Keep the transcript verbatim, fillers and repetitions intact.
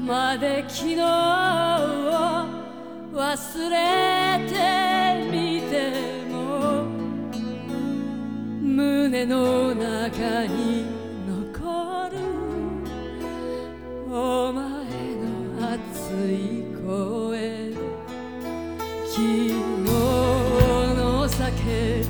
まで昨日を忘れてみても胸の中に残るお前の熱い声で